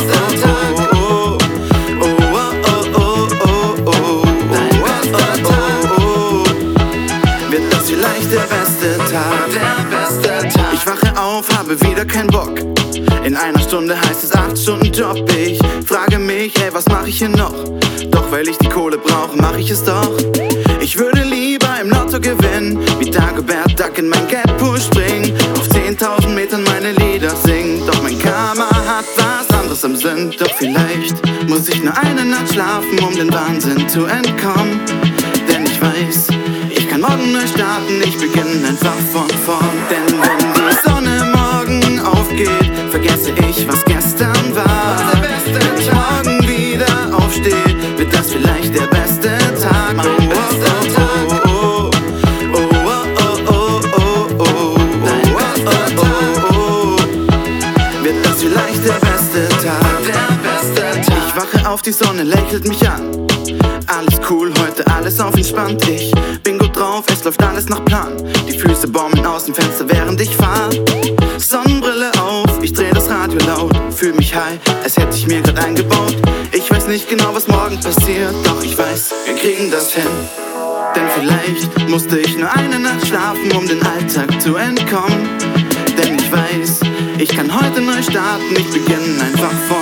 Wird das vielleicht der beste Tag? Ich wache auf, habe wieder keinen Bock. In einer Stunde heißt es 8 Stunden Job. Ich frage mich, hey, was mach ich hier noch? Doch weil ich die Kohle brauche, mach ich es doch. Ich würde lieber im Lotto gewinnen, wie Dagobert Duck in mein Ghetto springen, auf 10.000 Metern meine Lieder singen. Doch mein Karma hat was anderes im Sinn. Doch vielleicht muss ich nur eine Nacht schlafen, um den Wahnsinn zu entkommen. Denn ich weiß, ich kann morgen neu starten, ich beginne einfach von vorn. Denn wenn die Sonne morgen aufgeht, vergesse ich, was gestern war. Wenn ich morgen wieder aufstehe, wird das vielleicht der beste Tag. Wird das vielleicht der beste Tag? Ich wache auf, die Sonne lächelt mich an. Alles cool, heute alles auf entspannt. Ich bin gut drauf, es läuft alles nach Plan. Die Füße baumeln aus dem Fenster, während ich fahr. Sonnenbrille auf, ich dreh das Radio laut. Fühl mich high, als hätte ich mir grad eingebaut. Ich weiß nicht genau, was morgen passiert, doch ich weiß, wir kriegen das hin. Denn vielleicht musste ich nur eine Nacht schlafen, um den Alltag zu entkommen. Denn ich weiß, ich kann heute neu starten, ich beginne einfach von